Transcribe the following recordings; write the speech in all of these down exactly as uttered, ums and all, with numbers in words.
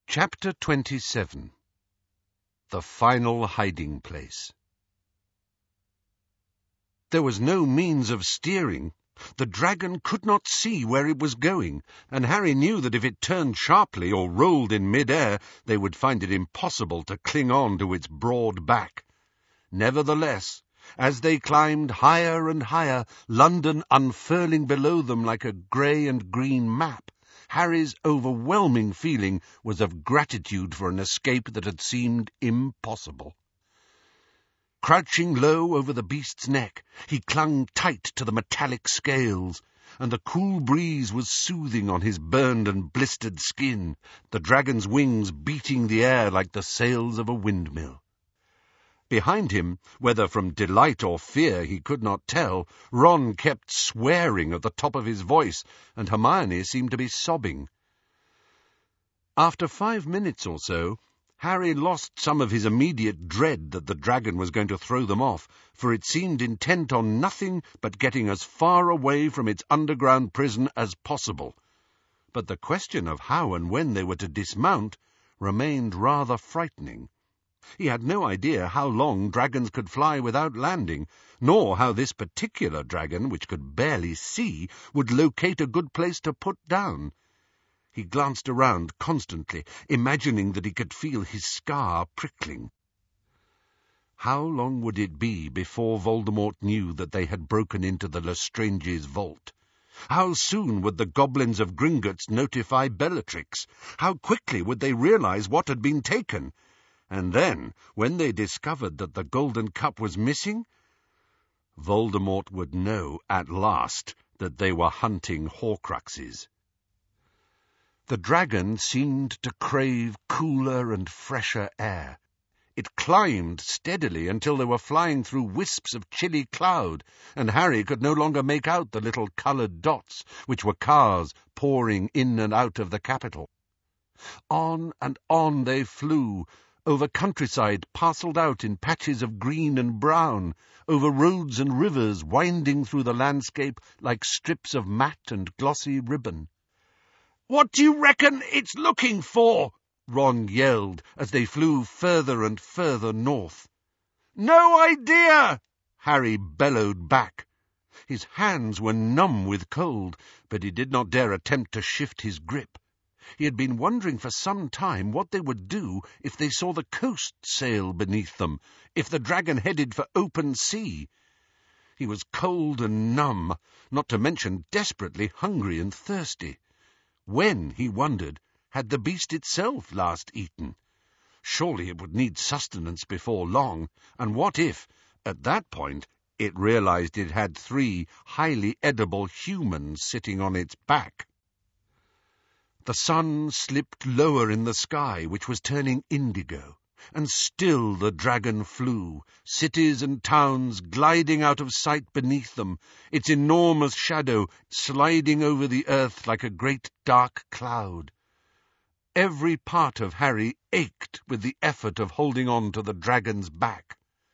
Chapter twenty-seven. The Final Hiding Place. There was no means of steering. The dragon could not see where it was going, and Harry knew that if it turned sharply or rolled in mid-air, they would find it impossible to cling on to its broad back. Nevertheless, as they climbed higher and higher, London unfurling below them like a grey and green map, Harry's overwhelming feeling was of gratitude for an escape that had seemed impossible. Crouching low over the beast's neck, he clung tight to the metallic scales, and the cool breeze was soothing on his burned and blistered skin, the dragon's wings beating the air like the sails of a windmill. Behind him, whether from delight or fear he could not tell, Ron kept swearing at the top of his voice, and Hermione seemed to be sobbing. After five minutes or so, Harry lost some of his immediate dread that the dragon was going to throw them off, for it seemed intent on nothing but getting as far away from its underground prison as possible. But the question of how and when they were to dismount remained rather frightening. He had no idea how long dragons could fly without landing, nor how this particular dragon, which could barely see, would locate a good place to put down. He glanced around constantly, imagining that he could feel his scar prickling. How long would it be before Voldemort knew that they had broken into the Lestrange's vault? How soon would the goblins of Gringotts notify Bellatrix? How quickly would they realize what had been taken? And then, when they discovered that the golden cup was missing, Voldemort would know at last that they were hunting Horcruxes. The dragon seemed to crave cooler and fresher air. It climbed steadily until they were flying through wisps of chilly cloud, and Harry could no longer make out the little coloured dots, which were cars pouring in and out of the capital. On and on they flew, over countryside parcelled out in patches of green and brown, over roads and rivers winding through the landscape like strips of matte and glossy ribbon. "What do you reckon it's looking for?" Ron yelled as they flew further and further north. "No idea!" Harry bellowed back. His hands were numb with cold, but he did not dare attempt to shift his grip. He had been wondering for some time what they would do if they saw the coast sail beneath them, if the dragon headed for open sea. He was cold and numb, not to mention desperately hungry and thirsty. When, he wondered, had the beast itself last eaten? Surely it would need sustenance before long, and what if, at that point, it realized it had three highly edible humans sitting on its back? The sun slipped lower in the sky, which was turning indigo, and still the dragon flew, cities and towns gliding out of sight beneath them, its enormous shadow sliding over the earth like a great dark cloud. Every part of Harry ached with the effort of holding on to the dragon's back.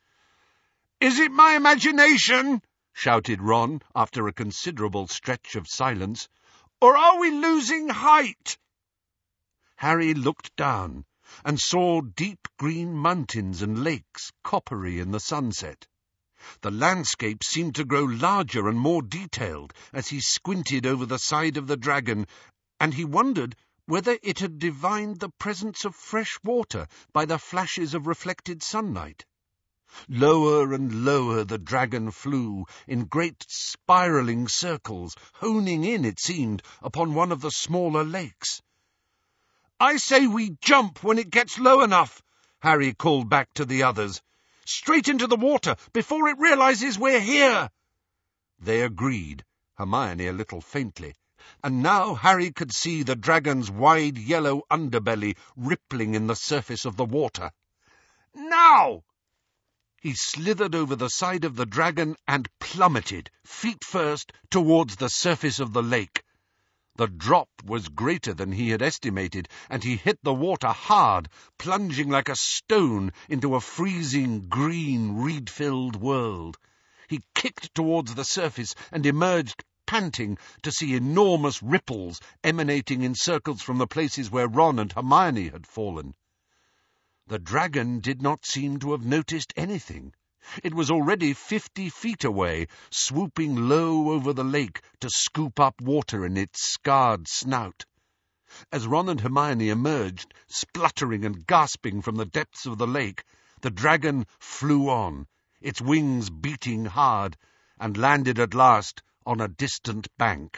"Is it my imagination?" shouted Ron, after a considerable stretch of silence. "Or are we losing height?" Harry looked down and saw deep green mountains and lakes, coppery in the sunset. The landscape seemed to grow larger and more detailed as he squinted over the side of the dragon, and he wondered whether it had divined the presence of fresh water by the flashes of reflected sunlight. Lower and lower the dragon flew, in great spiralling circles, honing in, it seemed, upon one of the smaller lakes. "I say we jump when it gets low enough," Harry called back to the others. "Straight into the water, before it realizes we're here." They agreed, Hermione a little faintly, and now Harry could see the dragon's wide yellow underbelly rippling in the surface of the water. "Now!" He slithered over the side of the dragon and plummeted, feet first, towards the surface of the lake. The drop was greater than he had estimated, and he hit the water hard, plunging like a stone into a freezing, green, reed-filled world. He kicked towards the surface and emerged panting to see enormous ripples emanating in circles from the places where Ron and Hermione had fallen. The dragon did not seem to have noticed anything. It was already fifty feet away, swooping low over the lake to scoop up water in its scarred snout. As Ron and Hermione emerged, spluttering and gasping from the depths of the lake, the dragon flew on, its wings beating hard, and landed at last on a distant bank.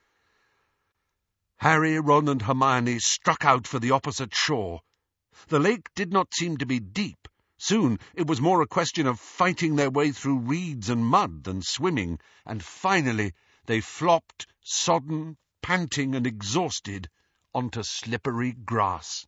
Harry, Ron and Hermione struck out for the opposite shore. The lake did not seem to be deep. Soon it was more a question of fighting their way through reeds and mud than swimming, and finally they flopped, sodden, panting and exhausted, onto slippery grass.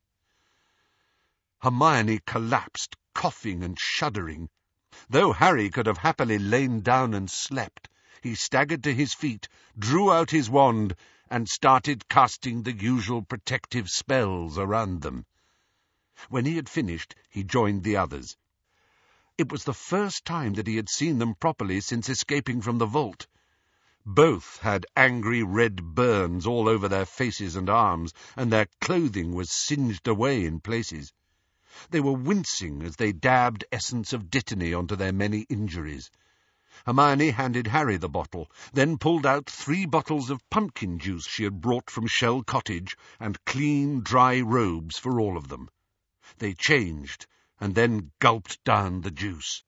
Hermione collapsed, coughing and shuddering. Though Harry could have happily lain down and slept, he staggered to his feet, drew out his wand, and started casting the usual protective spells around them. When he had finished, he joined the others. It was the first time that he had seen them properly since escaping from the vault. Both had angry red burns all over their faces and arms, and their clothing was singed away in places. They were wincing as they dabbed essence of dittany onto their many injuries. Hermione handed Harry the bottle, then pulled out three bottles of pumpkin juice she had brought from Shell Cottage, and clean, dry robes for all of them. They changed, and then gulped down the juice.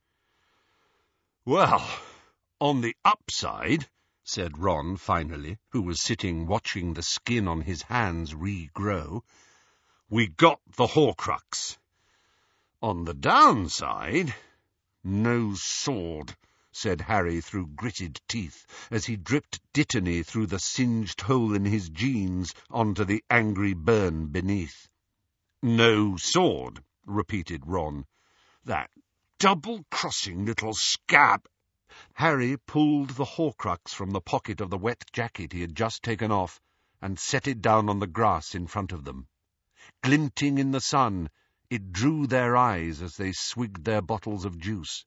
"Well, on the upside," said Ron finally, who was sitting watching the skin on his hands regrow, "we got the Horcrux. On the downside, no sword," said Harry through gritted teeth, as he dripped dittany through the singed hole in his jeans onto the angry burn beneath. "No sword," repeated Ron. "That double-crossing little scab—" Harry pulled the Horcrux from the pocket of the wet jacket he had just taken off and set it down on the grass in front of them. Glinting in the sun, it drew their eyes as they swigged their bottles of juice.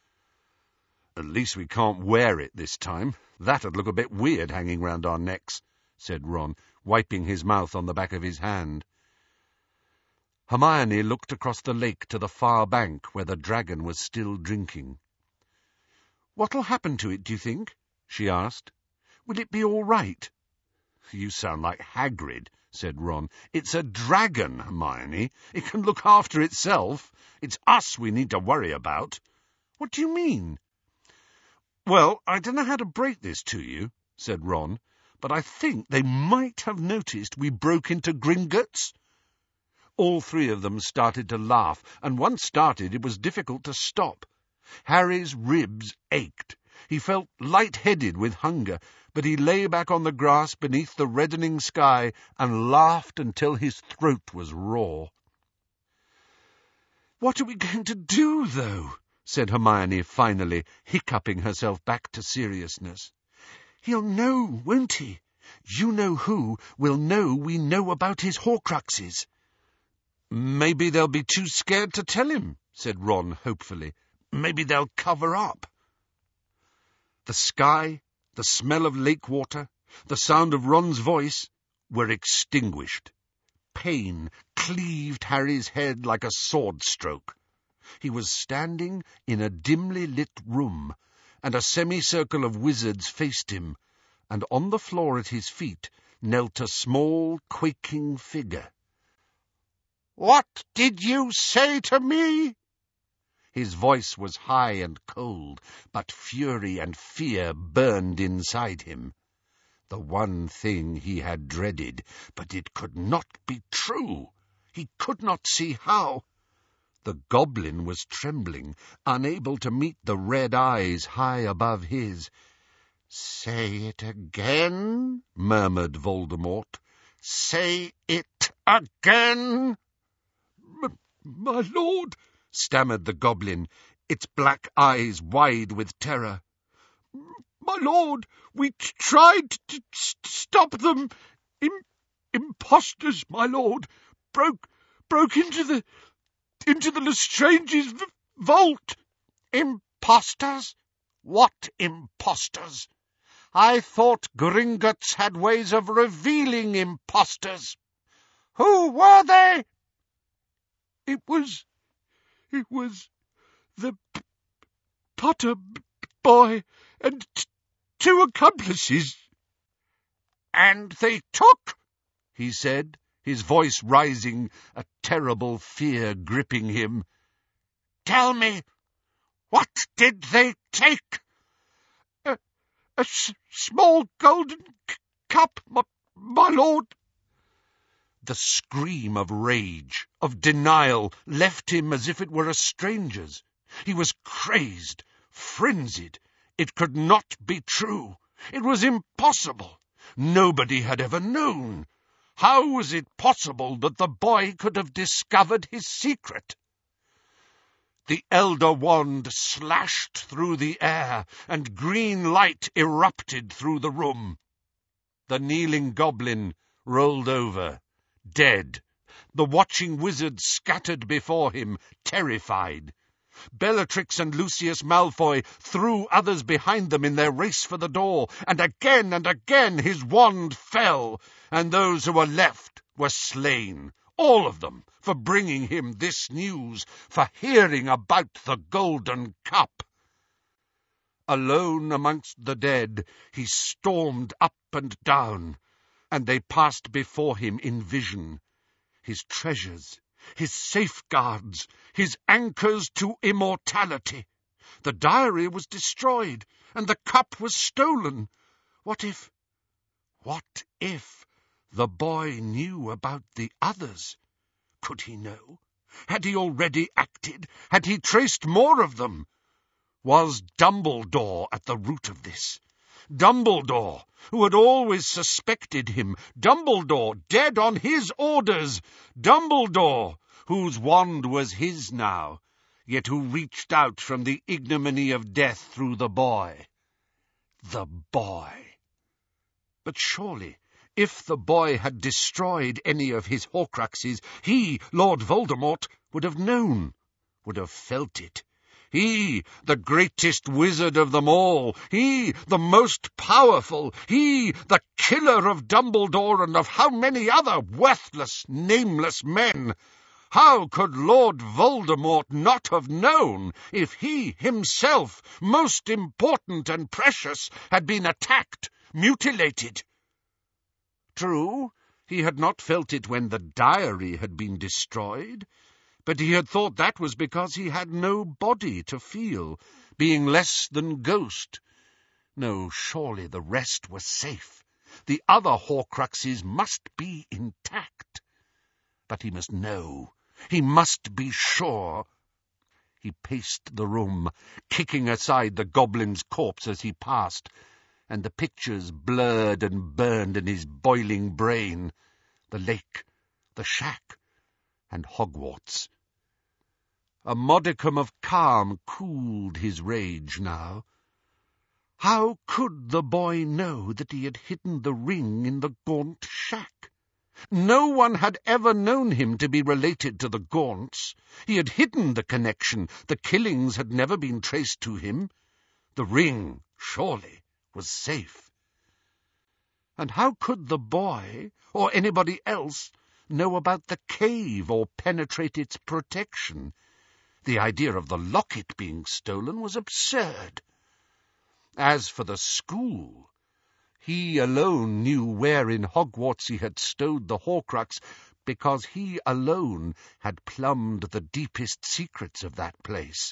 "At least we can't wear it this time. That'd look a bit weird hanging round our necks," said Ron, wiping his mouth on the back of his hand. Hermione looked across the lake to the far bank where the dragon was still drinking. "What'll happen to it, do you think?" she asked. "Will it be all right?" "You sound like Hagrid," said Ron. "It's a dragon, Hermione. It can look after itself. It's us we need to worry about." "What do you mean?" "Well, I don't know how to break this to you," said Ron, "but I think they might have noticed we broke into Gringotts." All three of them started to laugh, and once started it was difficult to stop. Harry's ribs ached. He felt light-headed with hunger, but he lay back on the grass beneath the reddening sky and laughed until his throat was raw. "What are we going to do, though?" said Hermione finally, hiccuping herself back to seriousness. "He'll know, won't he? You know who will know we know about his Horcruxes." "Maybe they'll be too scared to tell him," said Ron hopefully. "Maybe they'll cover up." The sky, the smell of lake water, the sound of Ron's voice were extinguished. Pain cleaved Harry's head like a sword stroke. He was standing in a dimly lit room, and a semicircle of wizards faced him, and on the floor at his feet knelt a small, quaking figure. "What did you say to me?" His voice was high and cold, but fury and fear burned inside him. The one thing he had dreaded, but it could not be true. He could not see how. The goblin was trembling, unable to meet the red eyes high above his. "Say it again," murmured Voldemort. "Say it again." "My lord," stammered the goblin, its black eyes wide with terror. "My lord, we t- tried to st- stop them. Im- impostors, my lord, broke broke into the into the Lestrange's v- vault." "Impostors? What impostors? I thought Gringotts had ways of revealing impostors. Who were they? It was... it was the p Potter boy and t two accomplices. And they took, he said, his voice rising, a terrible fear gripping him. Tell me, what did they take? A, a s small golden c cup, my, my lord. The scream of rage, of denial, left him as if it were a stranger's. He was crazed, frenzied. It could not be true. It was impossible. Nobody had ever known. How was it possible that the boy could have discovered his secret? The elder wand slashed through the air, and green light erupted through the room. The kneeling goblin rolled over, dead. The watching wizard scattered before him, terrified. Bellatrix and Lucius Malfoy threw others behind them in their race for the door, and again and again his wand fell, and those who were left were slain, all of them, for bringing him this news, for hearing about the golden cup. Alone amongst the dead, he stormed up and down, and they passed before him in vision, his treasures, his safeguards, his anchors to immortality. The diary was destroyed, and the cup was stolen. What if, what if the boy knew about the others? Could he know? Had he already acted? Had he traced more of them? Was Dumbledore at the root of this? Dumbledore, who had always suspected him, Dumbledore, dead on his orders, Dumbledore, whose wand was his now, yet who reached out from the ignominy of death through the boy. The boy. But surely, if the boy had destroyed any of his Horcruxes, he, Lord Voldemort, would have known, would have felt it. He, the greatest wizard of them all, he, the most powerful, he, the killer of Dumbledore and of how many other worthless, nameless men. How could Lord Voldemort not have known if he himself, most important and precious, had been attacked, mutilated? True, he had not felt it when the diary had been destroyed, but he had thought that was because he had no body to feel, being less than ghost. No, surely the rest was safe. The other Horcruxes must be intact. But he must know. He must be sure. He paced the room, kicking aside the goblin's corpse as he passed, and the pictures blurred and burned in his boiling brain. The lake, the shack, and Hogwarts. A modicum of calm cooled his rage now. How could the boy know that he had hidden the ring in the Gaunt shack? No one had ever known him to be related to the Gaunts. He had hidden the connection. The killings had never been traced to him. The ring, surely, was safe. And how could the boy, or anybody else, know about the cave or penetrate its protection? The idea of the locket being stolen was absurd. As for the school, he alone knew where in Hogwarts he had stowed the Horcrux, because he alone had plumbed the deepest secrets of that place.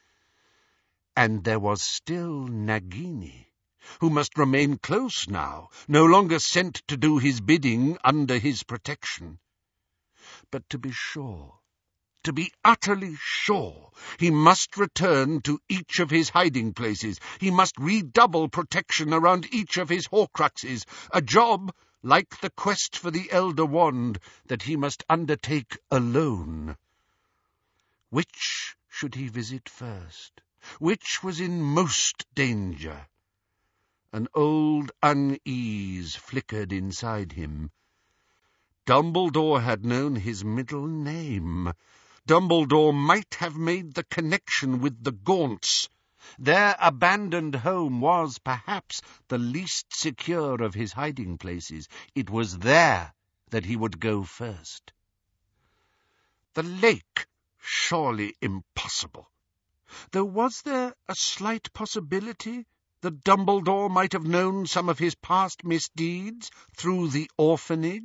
And there was still Nagini, who must remain close now, no longer sent to do his bidding under his protection. But to be sure, to be utterly sure, he must return to each of his hiding places. He must redouble protection around each of his Horcruxes, a job, like the quest for the Elder Wand, that he must undertake alone. Which should he visit first? Which was in most danger? An old unease flickered inside him. Dumbledore had known his middle name. Dumbledore might have made the connection with the Gaunts. Their abandoned home was, perhaps, the least secure of his hiding places. It was there that he would go first. The lake? Surely impossible. Though was there a slight possibility that Dumbledore might have known some of his past misdeeds through the orphanage?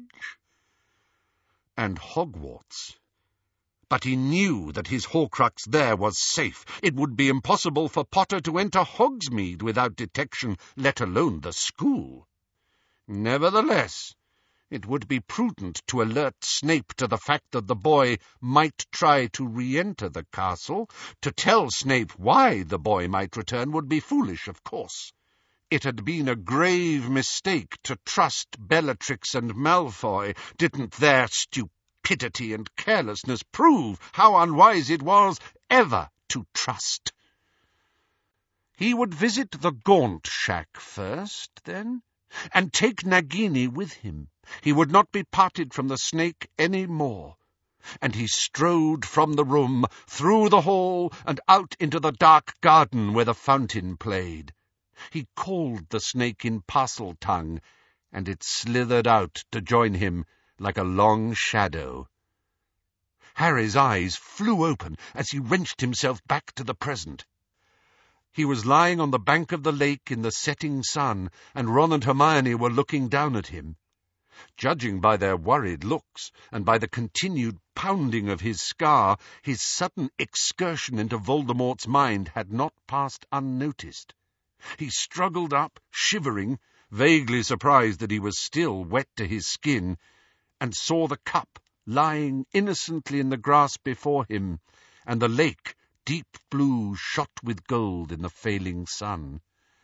And Hogwarts. But he knew that his Horcrux there was safe. It would be impossible for Potter to enter Hogsmeade without detection, let alone the school. Nevertheless, it would be prudent to alert Snape to the fact that the boy might try to re-enter the castle. To tell Snape why the boy might return would be foolish, of course. It had been a grave mistake to trust Bellatrix and Malfoy. Didn't their stupidity and carelessness prove how unwise it was ever to trust? He would visit the Gaunt Shack first, then, and take Nagini with him. He would not be parted from the snake any more. And he strode from the room, through the hall, and out into the dark garden where the fountain played. He called the snake in Parseltongue, and it slithered out to join him like a long shadow. Harry's eyes flew open as he wrenched himself back to the present. He was lying on the bank of the lake in the setting sun, and Ron and Hermione were looking down at him. Judging by their worried looks, and by the continued pounding of his scar, his sudden excursion into Voldemort's mind had not passed unnoticed. He struggled up, shivering, vaguely surprised that he was still wet to his skin, and saw the cup lying innocently in the grass before him, and the lake, deep blue, shot with gold in the failing sun.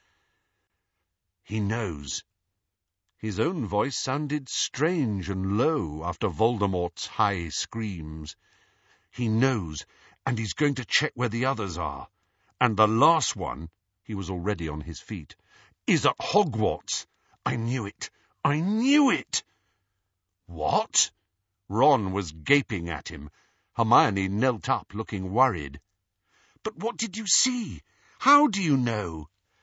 He knows. His own voice sounded strange and low after Voldemort's high screams. He knows, and he's going to check where the others are. And the last one, he was already on his feet, is at Hogwarts. I knew it. I knew it. What? Ron was gaping at him. Hermione knelt up, looking worried. But what did you see? How do you know?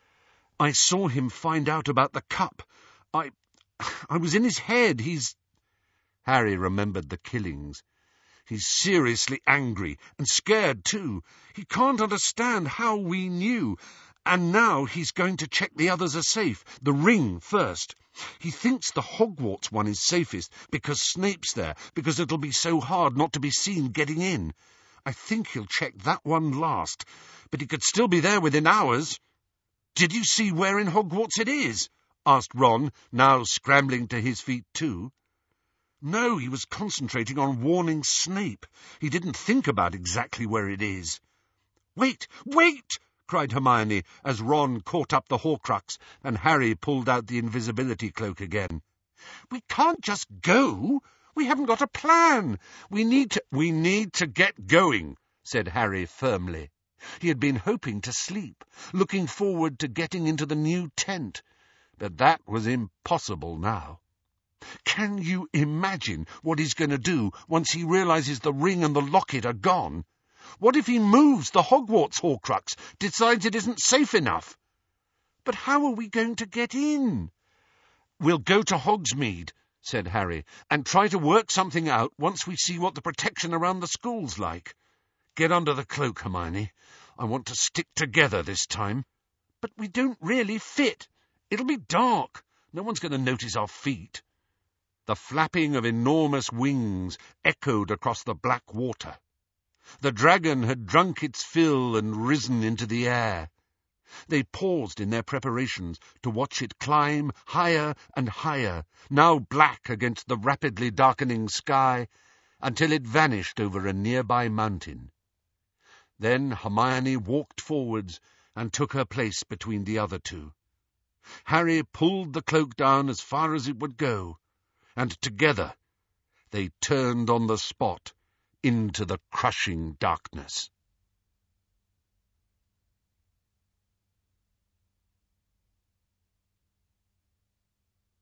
I saw him find out about the cup. I... I was in his head. He's... Harry remembered the killings. He's seriously angry, and scared too. He can't understand how we knew. And now he's going to check the others are safe. The ring first. He thinks the Hogwarts one is safest, because Snape's there, because it'll be so hard not to be seen getting in. I think he'll check that one last, but he could still be there within hours. Did you see where in Hogwarts it is? Asked Ron, now scrambling to his feet too. No, he was concentrating on warning Snape. He didn't think about exactly where it is. Wait, wait! Cried Hermione, as Ron caught up the Horcrux and Harry pulled out the invisibility cloak again. We can't just go. We haven't got a plan. We need to... We need to get going, said Harry firmly. He had been hoping to sleep, looking forward to getting into the new tent. But that was impossible now. Can you imagine what he's going to do once he realizes the ring and the locket are gone? What if he moves the Hogwarts Horcrux, decides it isn't safe enough? But how are we going to get in? We'll go to Hogsmeade, said Harry, and try to work something out once we see what the protection around the school's like. Get under the cloak, Hermione. I want to stick together this time. But we don't really fit. It'll be dark. No one's going to notice our feet. The flapping of enormous wings echoed across the black water. The dragon had drunk its fill and risen into the air. They paused in their preparations to watch it climb higher and higher, now black against the rapidly darkening sky, until it vanished over a nearby mountain. Then Hermione walked forwards and took her place between the other two. Harry pulled the cloak down as far as it would go, and together they turned on the spot into the crushing darkness.